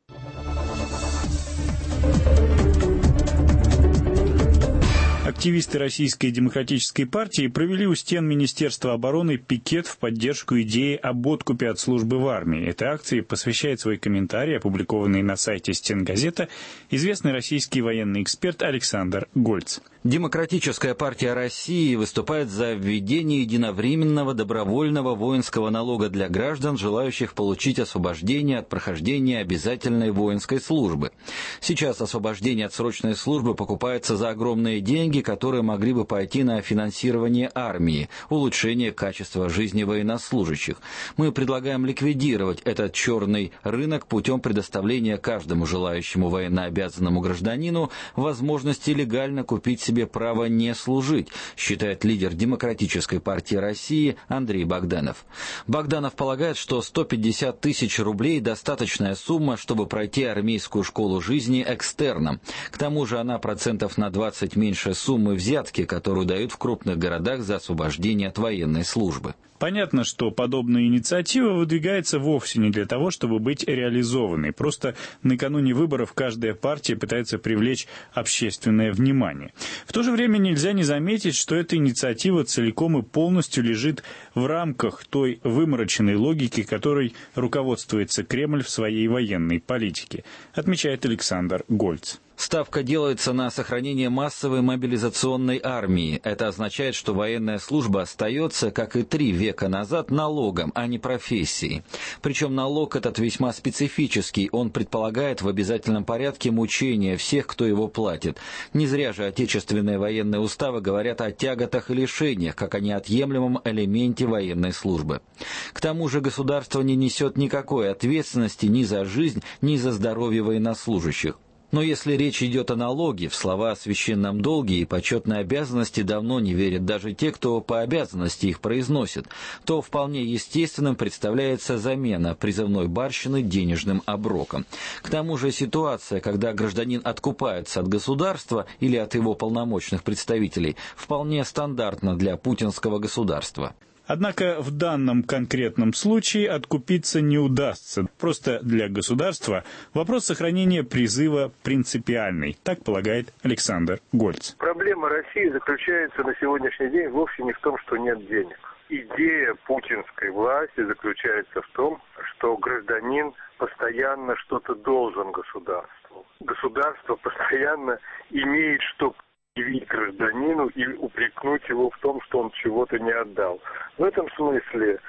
Активисты Российской демократической партии провели у стен Министерства обороны пикет в поддержку идеи об откупе от службы в армии. Этой акции посвящает свой комментарий, опубликованный на сайте «Стенгазета», известный российский военный эксперт Александр Гольц. Демократическая партия России выступает за введение единовременного добровольного воинского налога для граждан, желающих получить освобождение от прохождения обязательной воинской службы. Сейчас освобождение от срочной службы покупается за огромные деньги, которые могли бы пойти на финансирование армии, улучшение качества жизни военнослужащих. Мы предлагаем ликвидировать этот черный рынок путем предоставления каждому желающему военнообязанному гражданину возможности легально купить себе право не служить, считает лидер Демократической партии России Андрей Богданов. Богданов полагает, что сто пятьдесят тысяч рублей – достаточная сумма, чтобы пройти армейскую школу жизни экстерном. К тому же она процентов на двадцать меньше суммы взятки, которую дают в крупных городах за освобождение от военной службы. Понятно, что подобная инициатива выдвигается вовсе не для того, чтобы быть реализованной. Просто накануне выборов каждая партия пытается привлечь общественное внимание. В то же время нельзя не заметить, что эта инициатива целиком и полностью лежит в рамках той вымороченной логики, которой руководствуется Кремль в своей военной политике, отмечает Александр Гольц. Ставка делается на сохранение массовой мобилизационной армии. Это означает, что военная служба остается, как и три века назад, налогом, а не профессией. Причем налог этот весьма специфический. Он предполагает в обязательном порядке мучения всех, кто его платит. Не зря же отечественные военные уставы говорят о тяготах и лишениях, как о неотъемлемом элементе военной службы. К тому же государство не несет никакой ответственности ни за жизнь, ни за здоровье военнослужащих. Но если речь идет о налоге, в слова о священном долге и почетной обязанности давно не верят даже те, кто по обязанности их произносит, то вполне естественным представляется замена призывной барщины денежным оброком. К тому же ситуация, когда гражданин откупается от государства или от его полномочных представителей, вполне стандартна для путинского государства. Однако в данном конкретном случае откупиться не удастся. Просто для государства вопрос сохранения призыва принципиальный, так полагает Александр Гольц. Проблема России заключается на сегодняшний день вовсе не в том, что нет денег. Идея путинской власти заключается в том, что гражданин постоянно что-то должен государству. Государство постоянно имеет что явить гражданину и упрекнуть его в том, что он чего-то не отдал. В этом смысле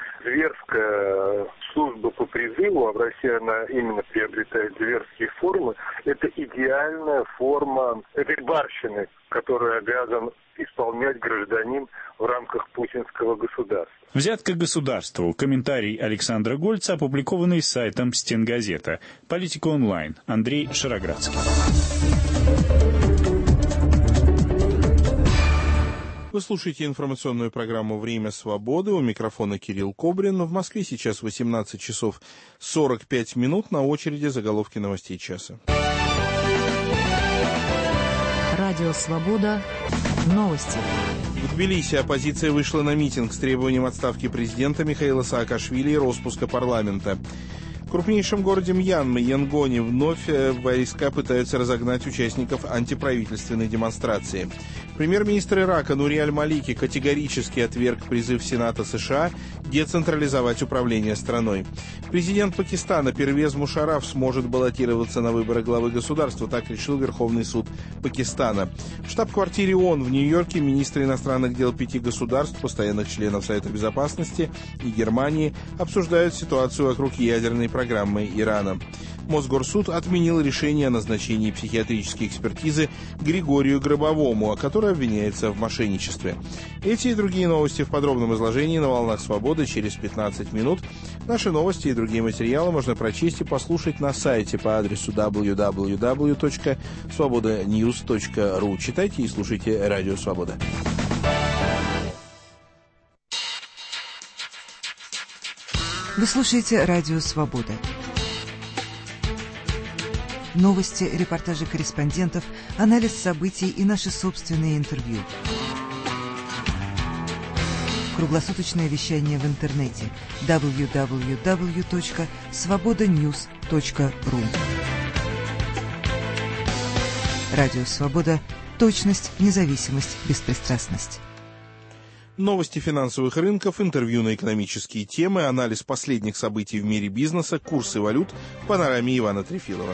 зверская служба по призыву, а в России она именно приобретает зверские формы, это идеальная форма этой барщины, которую обязан исполнять гражданин в рамках путинского государства. Взятка государству. Комментарий Александра Гольца, опубликованный сайтом Стенгазета. Политика онлайн. Андрей Шароградский. Вы слушаете информационную программу «Время свободы». У микрофона Кирилл Кобрин. В Москве сейчас восемнадцать часов сорок пять минут. На очереди заголовки новостей часа. Радио «Свобода». Новости. В Тбилиси оппозиция вышла на митинг с требованием отставки президента Михаила Саакашвили и распуска парламента. В крупнейшем городе Мьянмы, Янгоне, вновь войска пытаются разогнать участников антиправительственной демонстрации. Премьер-министр Ирака Нури аль-Малики категорически отверг призыв Сената США децентрализовать управление страной. Президент Пакистана Первез Мушарраф сможет баллотироваться на выборы главы государства, так решил Верховный суд Пакистана. В штаб-квартире ООН в Нью-Йорке министры иностранных дел пяти государств, постоянных членов Совета Безопасности и Германии обсуждают ситуацию вокруг ядерной программы Ирана. Мосгорсуд отменил решение о назначении психиатрической экспертизы Григорию Гробовому, который обвиняется в мошенничестве. Эти и другие новости в подробном изложении на «Волнах Свободы» через пятнадцать минут. Наши новости и другие материалы можно прочесть и послушать на сайте по адресу дабл ю дабл ю дабл ю точка свобода ньюс точка ру. Читайте и слушайте Радио Свобода. Вы слушаете Радио Свобода. новости, репортажи корреспондентов, анализ событий и наши собственные интервью. Круглосуточное вещание в интернете дабл ю дабл ю дабл ю точка свобода ньюс точка ру. Радио «Свобода». Точность, независимость, беспристрастность. Новости финансовых рынков, интервью на экономические темы, анализ последних событий в мире бизнеса, курсы валют в панораме Ивана Трефилова.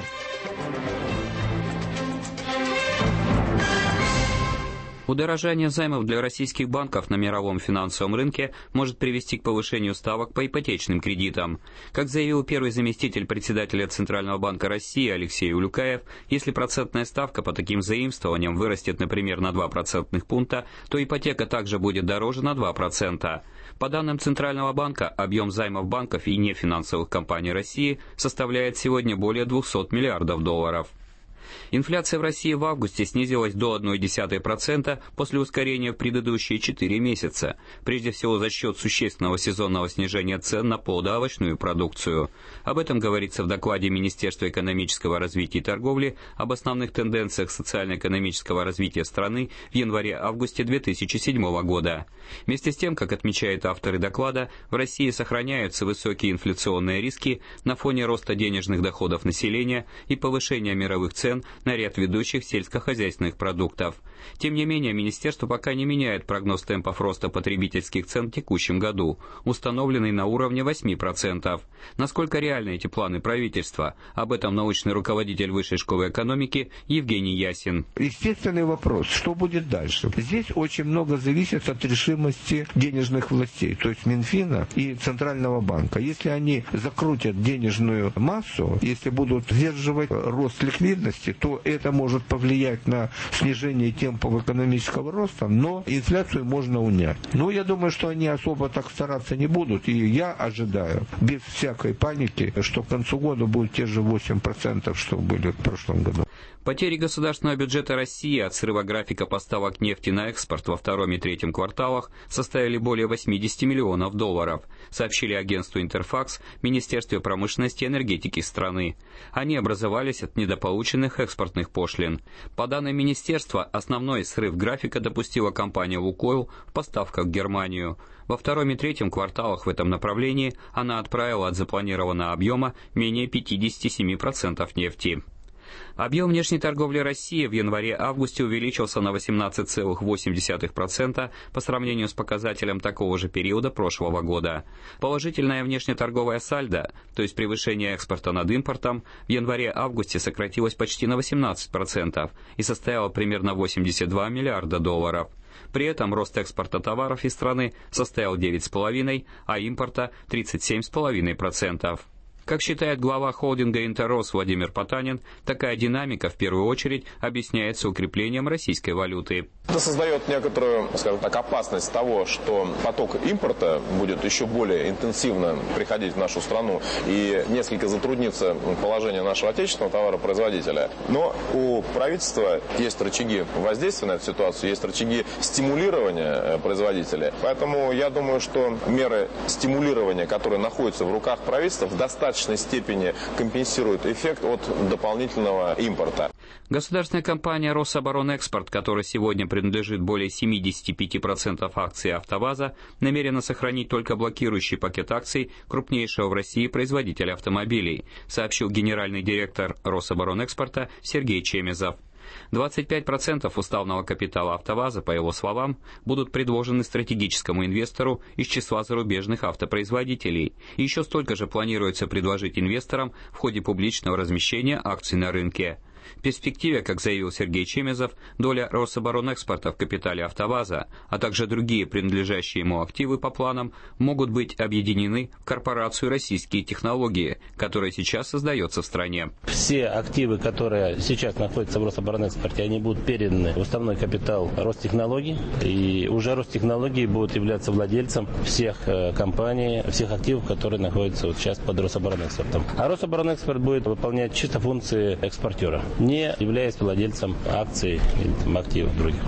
Удорожание займов для российских банков на мировом финансовом рынке может привести к повышению ставок по ипотечным кредитам. Как заявил первый заместитель председателя Центрального банка России Алексей Улюкаев, если процентная ставка по таким заимствованиям вырастет, например, на два процентных пункта, то ипотека также будет дороже на два процента. По данным Центрального банка, объем займов банков и нефинансовых компаний России составляет сегодня более двухсот миллиардов долларов. Инфляция в России в августе снизилась до одна целая одна десятая процента после ускорения в предыдущие четыре месяца, прежде всего за счет существенного сезонного снижения цен на плодоовощную продукцию. Об этом говорится в докладе Министерства экономического развития и торговли об основных тенденциях социально-экономического развития страны в январе-августе две тысячи седьмого года. Вместе с тем, как отмечают авторы доклада, в России сохраняются высокие инфляционные риски на фоне роста денежных доходов населения и повышения мировых цен на ряд ведущих сельскохозяйственных продуктов. Тем не менее, министерство пока не меняет прогноз темпов роста потребительских цен в текущем году, установленный на уровне восьми процентов. Насколько реальны эти планы правительства? Об этом научный руководитель Высшей школы экономики Евгений Ясин. Естественный вопрос, что будет дальше? Здесь очень много зависит от решимости денежных властей, то есть Минфина и Центрального банка. Если они закрутят денежную массу, если будут сдерживать рост ликвидности, то это может повлиять на снижение темпов экономического роста, но инфляцию можно унять. Но я думаю, что они особо так стараться не будут, и я ожидаю, без всякой паники, что к концу года будет те же восемь процентов, что были в прошлом году. Потери государственного бюджета России от срыва графика поставок нефти на экспорт во втором и третьем кварталах составили более восьмидесяти миллионов долларов, сообщили агентству «Интерфакс» Министерстве промышленности и энергетики страны. Они образовались от недополученных экспортных пошлин. По данным министерства, основной срыв графика допустила компания «Лукойл» в поставках в Германию. Во втором и третьем кварталах в этом направлении она отправила от запланированного объема менее пятидесяти семи процентов нефти. Объем внешней торговли России в январе-августе увеличился на восемнадцать целых восемь десятых процента по сравнению с показателем такого же периода прошлого года. Положительная внешнеторговая сальдо, то есть превышение экспорта над импортом, в январе-августе сократилось почти на восемнадцать процентов и составило примерно восемьдесят два миллиарда долларов. При этом рост экспорта товаров из страны составил девять целых пять десятых процента, а импорта тридцать семь целых пять десятых процента. Как считает глава холдинга «Интеррос» Владимир Потанин, такая динамика в первую очередь объясняется укреплением российской валюты. Это создает некоторую, скажем так, опасность того, что поток импорта будет еще более интенсивно приходить в нашу страну и несколько затруднится положение нашего отечественного товаропроизводителя. Но у правительства есть рычаги воздействия на эту ситуацию, есть рычаги стимулирования производителя. Поэтому я думаю, что меры стимулирования, которые находятся в руках правительства, в достаточной степени компенсируют эффект от дополнительного импорта. Государственная компания «Рособоронэкспорт», которой сегодня принадлежит более семидесяти пяти процентов акций «АвтоВАЗа», намерена сохранить только блокирующий пакет акций крупнейшего в России производителя автомобилей, сообщил генеральный директор «Рособоронэкспорта» Сергей Чемезов. двадцать пять процентов уставного капитала «АвтоВАЗа», по его словам, будут предложены стратегическому инвестору из числа зарубежных автопроизводителей. И еще столько же планируется предложить инвесторам в ходе публичного размещения акций на рынке. В перспективе, как заявил Сергей Чемезов, доля Рособоронэкспорта в капитале «АвтоВАЗа», а также другие принадлежащие ему активы по планам, могут быть объединены в корпорацию «Российские технологии», которая сейчас создается в стране. Все активы, которые сейчас находятся в Рособоронэкспорте, они будут переданы в уставной капитал Ростехнологий, и уже Ростехнологии будут являться владельцем всех компаний, всех активов, которые находятся вот сейчас под Рособоронэкспортом. А Рособоронэкспорт будет выполнять чисто функции экспортера, не являясь владельцем акций или там, активов других.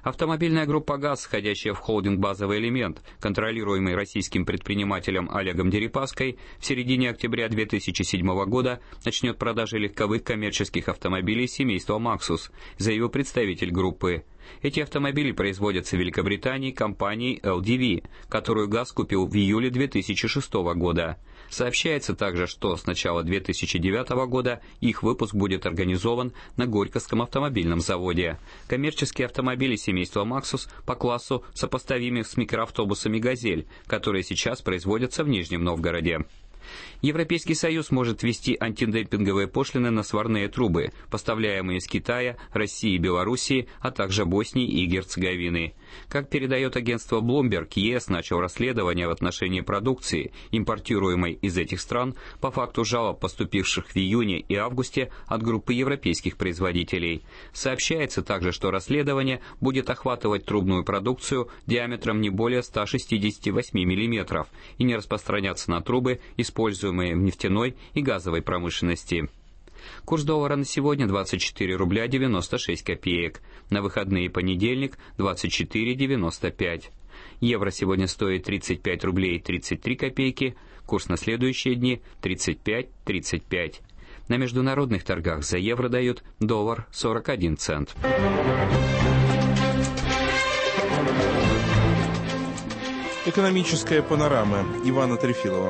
Автомобильная группа ГАЗ, входящая в холдинг «Базовый элемент», контролируемый российским предпринимателем Олегом Дерипаской, в середине октября две тысячи седьмого года начнет продажи легковых коммерческих автомобилей семейства «Максус», заявил представитель группы. Эти автомобили производятся в Великобритании компанией эл ди ви, которую ГАЗ купил в июле две тысячи шестого года. Сообщается также, что с начала две тысячи девятого года их выпуск будет организован на Горьковском автомобильном заводе. Коммерческие автомобили семейства «Максус» по классу сопоставимы с микроавтобусами «Газель», которые сейчас производятся в Нижнем Новгороде. Европейский Союз может ввести антидемпинговые пошлины на сварные трубы, поставляемые из Китая, России и Белоруссии, а также Боснии и Герцеговины. Как передает агентство Bloomberg, ЕС начал расследование в отношении продукции, импортируемой из этих стран, по факту жалоб, поступивших в июне и августе от группы европейских производителей. Сообщается также, что расследование будет охватывать трубную продукцию диаметром не более ста шестидесяти восьми миллиметров и не распространяться на трубы, используемые в нефтяной и газовой промышленности. Курс доллара на сегодня двадцать четыре рубля девяносто шесть копеек. На выходные понедельник двадцать четыре девяносто пять. Евро сегодня стоит тридцать пять рублей тридцать три копейки. Курс на следующие дни тридцать пять тридцать пять. На международных торгах за евро дают доллар сорок один цент. Экономическая панорама Ивана Трефилова.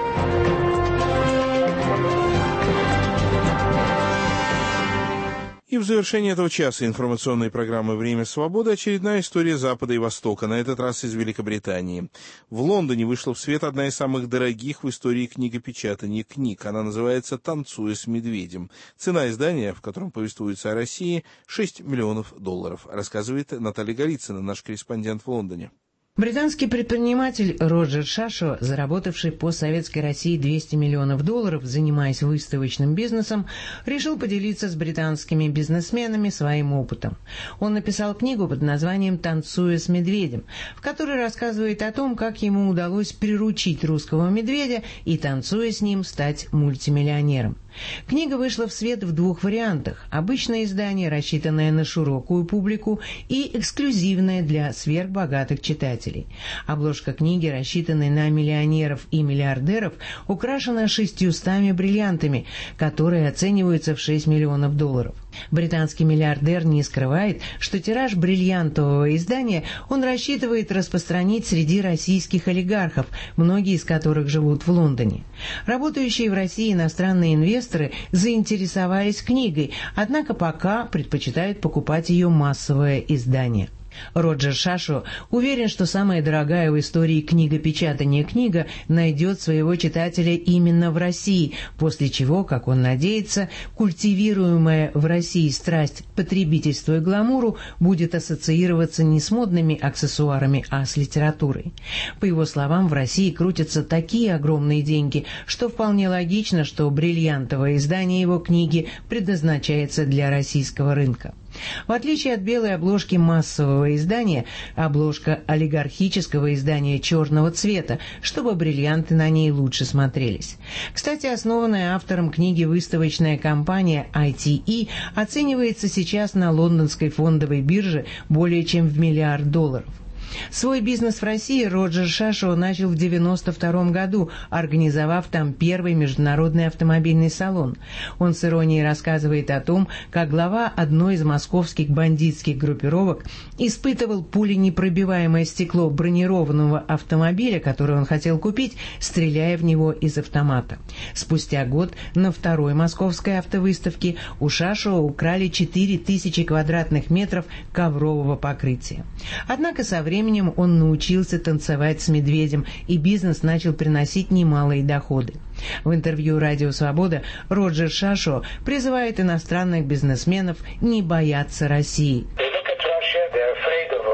И в завершении этого часа информационной программы «Время свободы» очередная история Запада и Востока, на этот раз из Великобритании. В Лондоне вышла в свет одна из самых дорогих в истории книгопечатания книг. Она называется «Танцуя с медведем». Цена издания, в котором повествуется о России, шесть миллионов долларов, рассказывает Наталья Голицына, наш корреспондент в Лондоне. Британский предприниматель Роджер Шашо, заработавший по советской России двести миллионов долларов, занимаясь выставочным бизнесом, решил поделиться с британскими бизнесменами своим опытом. Он написал книгу под названием «Танцуя с медведем», в которой рассказывает о том, как ему удалось приручить русского медведя и, танцуя с ним, стать мультимиллионером. Книга вышла в свет в двух вариантах. Обычное издание, рассчитанное на широкую публику, и эксклюзивное для сверхбогатых читателей. Обложка книги, рассчитанной на миллионеров и миллиардеров, украшена шестьюстами бриллиантами, которые оцениваются в шесть миллионов долларов. Британский миллиардер не скрывает, что тираж бриллиантового издания он рассчитывает распространить среди российских олигархов, многие из которых живут в Лондоне. Работающие в России иностранные инвесторы заинтересовались книгой, однако пока предпочитают покупать ее массовое издание. Роджер Шашо уверен, что самая дорогая в истории книгопечатания книга найдет своего читателя именно в России, после чего, как он надеется, культивируемая в России страсть к потребительству и гламуру будет ассоциироваться не с модными аксессуарами, а с литературой. По его словам, в России крутятся такие огромные деньги, что вполне логично, что бриллиантовое издание его книги предназначается для российского рынка. В отличие от белой обложки массового издания, обложка олигархического издания черного цвета, чтобы бриллианты на ней лучше смотрелись. Кстати, основанная автором книги выставочная компания ай ти и оценивается сейчас на лондонской фондовой бирже более чем в миллиард долларов. Свой бизнес в России Роджер Шашо начал в девяносто втором году, организовав там первый международный автомобильный салон. Он с иронией рассказывает о том, как глава одной из московских бандитских группировок испытывал пуленепробиваемое стекло бронированного автомобиля, который он хотел купить, стреляя в него из автомата. Спустя год на второй московской автовыставке у Шашо украли четыре тысячи квадратных метров коврового покрытия. Однако со временем временем он научился танцевать с медведем, и бизнес начал приносить немалые доходы. В интервью «Радио Свобода» Роджер Шашо призывает иностранных бизнесменов не бояться России.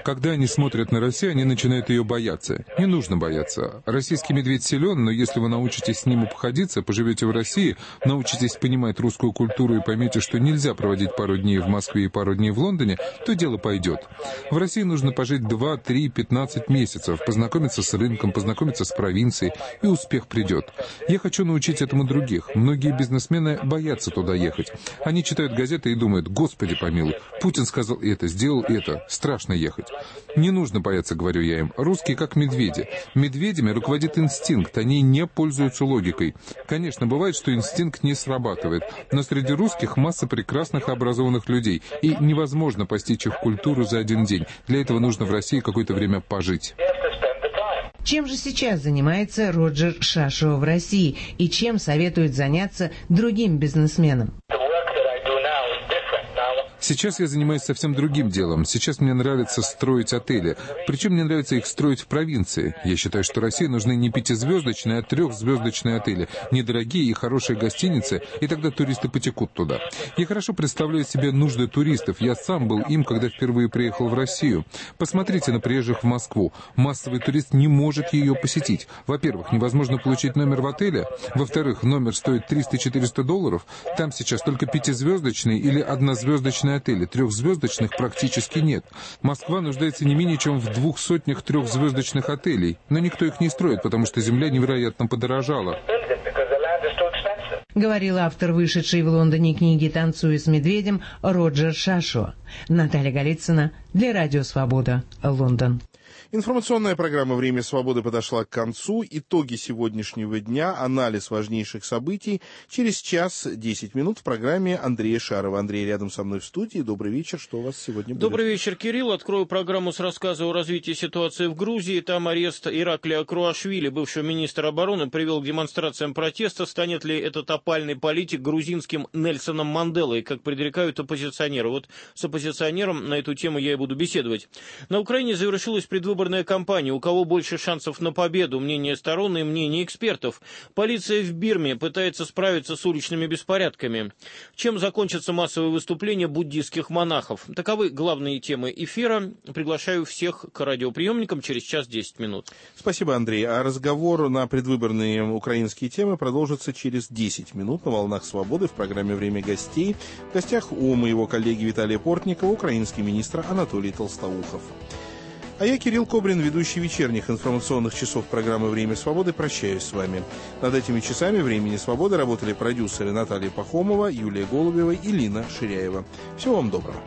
Когда они смотрят на Россию, они начинают ее бояться. Не нужно бояться. Российский медведь силен, но если вы научитесь с ним обходиться, поживете в России, научитесь понимать русскую культуру и поймете, что нельзя проводить пару дней в Москве и пару дней в Лондоне, то дело пойдет. В России нужно пожить два, три, пятнадцать месяцев, познакомиться с рынком, познакомиться с провинцией, и успех придет. Я хочу научить этому других. Многие бизнесмены боятся туда ехать. Они читают газеты и думают: «Господи помилуй, Путин сказал это, сделал это, страшно ехать». Не нужно бояться, говорю я им. Русские как медведи. Медведями руководит инстинкт, они не пользуются логикой. Конечно, бывает, что инстинкт не срабатывает, но среди русских масса прекрасных и образованных людей, и невозможно постичь их культуру за один день. Для этого нужно в России какое-то время пожить. Чем же сейчас занимается Роджер Шашо в России и чем советует заняться другим бизнесменам? Сейчас я занимаюсь совсем другим делом. Сейчас мне нравится строить отели. Причем мне нравится их строить в провинции. Я считаю, что России нужны не пятизвездочные, а трехзвездочные отели. Недорогие и хорошие гостиницы, и тогда туристы потекут туда. Я хорошо представляю себе нужды туристов. Я сам был им, когда впервые приехал в Россию. Посмотрите на приезжих в Москву. Массовый турист не может ее посетить. Во-первых, невозможно получить номер в отеле. Во-вторых, номер стоит триста-четыреста долларов. Там сейчас только пятизвездочные или однозвездочные отели, трехзвездочных практически нет. Москва нуждается не менее чем в двух сотнях трехзвездочных отелей, но никто их не строит, потому что земля невероятно подорожала. Говорил автор вышедшей в Лондоне книги «Танцуя с медведем» Роджер Шашо. Наталья Голицына для Радио Свобода, Лондон. Информационная программа «Время свободы» подошла к концу. Итоги сегодняшнего дня, анализ важнейших событий. Через час десять минут в программе Андрея Шарова. Андрей рядом со мной в студии. Добрый вечер. Что у вас сегодня будет? Добрый вечер, Кирилл. Открою программу с рассказа о развитии ситуации в Грузии. Там арест Ираклия Круашвили, бывшего министра обороны, привел к демонстрациям протеста. Станет ли этот опальный политик грузинским Нельсоном Манделой, как предрекают оппозиционеры? Вот с оппозиционером на эту тему я и буду беседовать. На Украине завершилась предвыборная кампания. У кого больше шансов на победу? Мнение сторон и мнение экспертов. Полиция в Бирме пытается справиться с уличными беспорядками. Чем закончатся массовые выступления буддистских монахов? Таковы главные темы эфира. Приглашаю всех к радиоприемникам через час десять минут. Спасибо, Андрей. А разговор на предвыборные украинские темы продолжится через десять минут на «Волнах Свободы» в программе «Время гостей». В гостях у моего коллеги Виталия Портникова украинский министр Анатолий Толстоухов. А я, Кирилл Кобрин, ведущий вечерних информационных часов программы «Время свободы», прощаюсь с вами. Над этими часами «Времени свободы» работали продюсеры Наталья Пахомова, Юлия Голубева и Лина Ширяева. Всего вам доброго.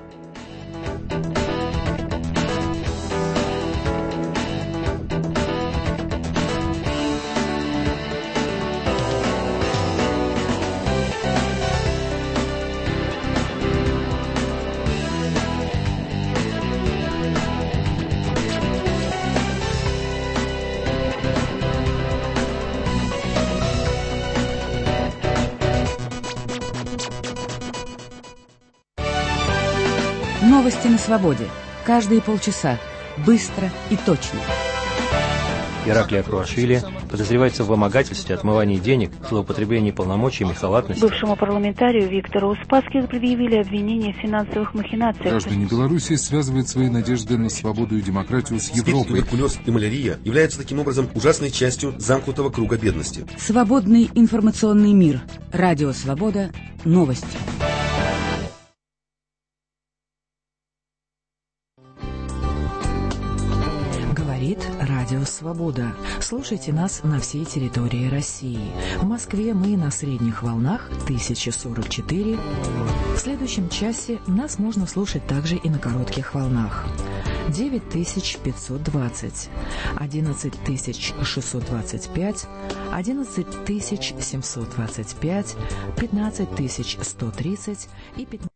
Новости на свободе. Каждые полчаса. Быстро и точно. Ираклия Круашвили подозревается в вымогательстве, отмывании денег, злоупотреблении полномочиями, халатности. Бывшему парламентарию Виктору Успаских предъявили обвинения в финансовых махинациях. Граждане Беларуси связывают свои надежды на свободу и демократию с Европой. Туберкулез и малярия являются таким образом ужасной частью замкнутого круга бедности. Свободный информационный мир. Радио Свобода. Новости. Радио Свобода. Слушайте нас на всей территории России. В Москве мы на средних волнах тысяча сорок четыре. В следующем часе нас можно слушать также и на коротких волнах. девять тысяч пятьсот двадцать, одиннадцать тысяч шестьсот двадцать пять, одиннадцать тысяч семьсот двадцать пять, пятнадцать тысяч сто тридцать и пятнадцать